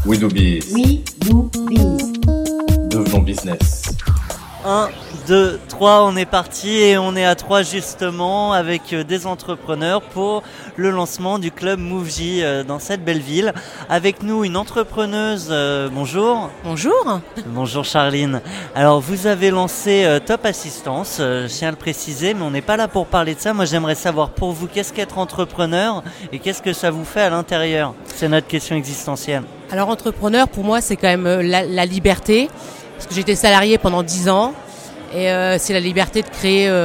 We do biz. We do biz. Devenons business. 1, 2, 3, on est parti et on est à 3 justement avec des entrepreneurs pour le lancement du club Mouv'J dans cette belle ville. Avec nous une entrepreneuse, bonjour. Bonjour. Bonjour Charline. Alors vous avez lancé Top Assistance, je tiens à le préciser, mais on n'est pas là pour parler de ça. Moi j'aimerais savoir pour vous qu'est-ce qu'être entrepreneur et qu'est-ce que ça vous fait à l'intérieur. C'est notre question existentielle. Alors entrepreneur pour moi c'est quand même la liberté. Parce que j'étais salarié pendant 10 ans et c'est la liberté de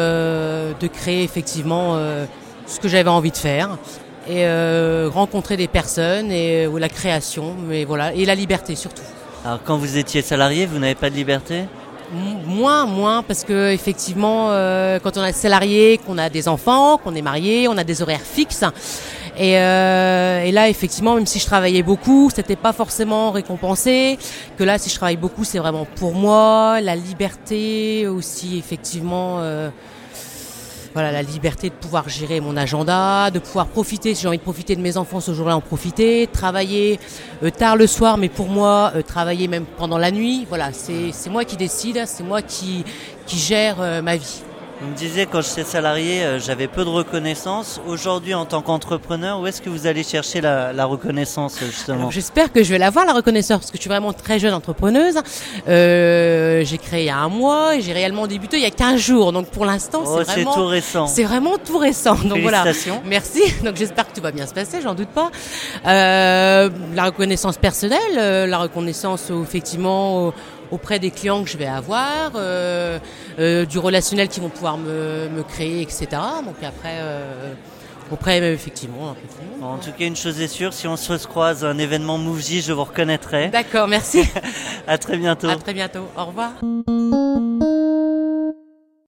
créer effectivement ce que j'avais envie de faire et rencontrer des personnes et la création, mais voilà, et la liberté surtout. Alors quand vous étiez salarié, vous n'avez pas de liberté ? Moins, parce que effectivement, quand on est salarié, qu'on a des enfants, qu'on est marié, on a des horaires fixes. Et là, effectivement, même si je travaillais beaucoup, c'était pas forcément récompensé. Que là, si je travaille beaucoup, c'est vraiment pour moi, la liberté aussi, effectivement. Voilà, la liberté de pouvoir gérer mon agenda, de pouvoir profiter, si j'ai envie de profiter de mes enfants ce jour-là, en profiter, travailler tard le soir, mais pour moi, travailler même pendant la nuit. Voilà, c'est moi qui décide, c'est moi qui gère ma vie. Vous me disiez quand j'étais salarié, j'avais peu de reconnaissance. Aujourd'hui, en tant qu'entrepreneur, où est-ce que vous allez chercher la reconnaissance justement ? Alors, j'espère que je vais l'avoir, la reconnaissance, parce que je suis vraiment très jeune entrepreneuse. J'ai créé il y a 1 mois et j'ai réellement débuté il y a 15 jours. Donc pour l'instant, c'est tout récent. C'est vraiment tout récent. Donc félicitations. Voilà. Merci. Donc j'espère que tout va bien se passer, j'en doute pas. La reconnaissance personnelle, la reconnaissance effectivement auprès des clients que je vais avoir, du relationnel qu'ils vont pouvoir me créer, etc. Donc après, effectivement. Bon, en tout cas, une chose est sûre, si on se croise à un événement Mouv'J, je vous reconnaîtrai. D'accord, merci. À très bientôt. À très bientôt. Au revoir.